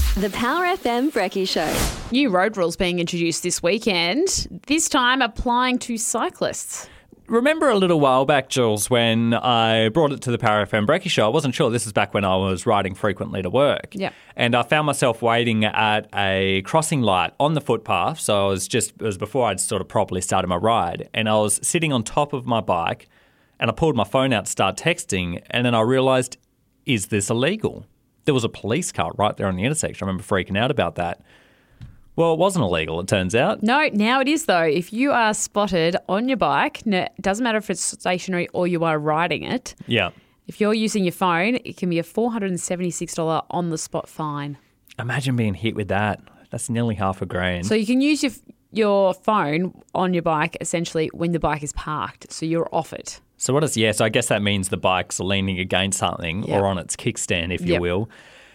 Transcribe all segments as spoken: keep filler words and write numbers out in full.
The Power F M Brekkie Show. New road rules being introduced this weekend, this time applying to cyclists. Remember a little while back, Jules, when I brought it to the Power F M Brekkie Show? I wasn't sure. This is back when I was riding frequently to work. Yep. And I found myself waiting at a crossing light on the footpath. So I was just, it was before I'd sort of properly started my ride. And I was sitting on top of my bike and I pulled my phone out to start texting. And then I realised, is this illegal? There was a police car right there on the intersection. I remember freaking out about that. Well, it wasn't illegal, it turns out. No, now it is though. If you are spotted on your bike, it doesn't matter if it's stationary or you are riding it. Yeah. If you're using your phone, it can be a four hundred seventy-six dollars on-the-spot fine. Imagine being hit with that. That's nearly half a grand. So you can use your your phone on your bike essentially when the bike is parked, so you're off it. So what is, yeah, so I guess that means the bike's leaning against something Yep. or on its kickstand, if you Yep. will.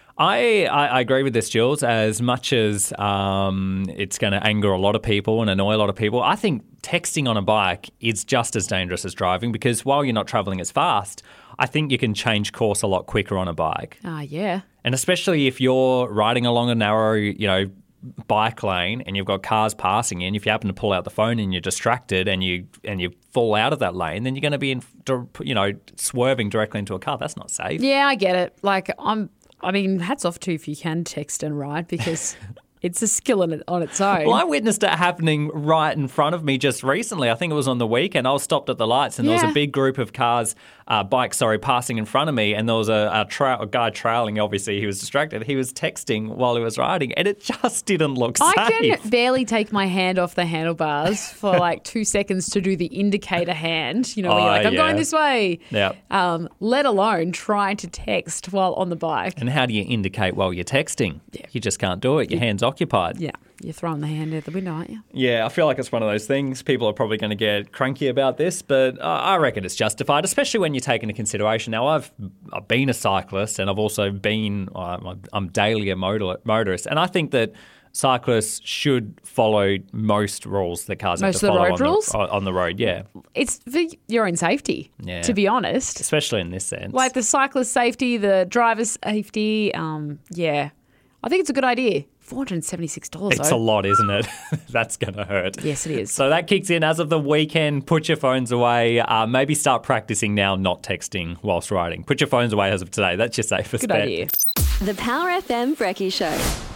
I, I, I agree with this, Jules. As much as um, it's going to anger a lot of people and annoy a lot of people, I think texting on a bike is just as dangerous as driving because while you're not travelling as fast, I think you can change course a lot quicker on a bike. Ah, yeah. And especially if you're riding along a narrow, you know, bike lane and you've got cars passing in, if you happen to pull out the phone and you're distracted and you and you fall out of that lane, then you're going to be, in, you know, swerving directly into a car. That's not safe. Yeah, I get it. Like, I'm, I mean, hats off to you if you can text and ride because it's a skill in it, on its own. Well, I witnessed it happening right in front of me just recently. I think it was on the weekend. I was stopped at the lights and there was Yeah. a big group of cars, uh, bikes, sorry, passing in front of me. And there was a, a, tra- a guy trailing. Obviously, he was distracted. He was texting while he was riding and it just didn't look safe. I can barely take my hand off the handlebars for like two seconds to do the indicator hand, you know, where you're Oh, like, I'm yeah. going this way. Yeah. Um, let alone trying to text while on the bike. And how do you indicate while you're texting? Yeah. You just can't do it. Your hand's occupied. Yeah, you're throwing the hand out the window, aren't you? Yeah, I feel like it's one of those things. People are probably going to get cranky about this, but uh, I reckon it's justified, especially when you take into consideration. Now, I've, I've been a cyclist and I've also been, uh, I'm daily a motor, motorist, and I think that cyclists should follow most rules that cars Most have to of the follow road on, rules? The, on the road, yeah, It's for your own safety, Yeah. to be honest. especially in this sense. Like the cyclist safety, the driver's safety, um, yeah. I think it's a good idea. four hundred seventy-six dollars It's though. a lot, isn't it? That's going to hurt. Yes, it is. So that kicks in as of the weekend. Put your phones away. Uh, maybe start practicing now not texting whilst riding. Put your phones away as of today. That's your safest Good bet. idea. The Power F M Brekkie Show.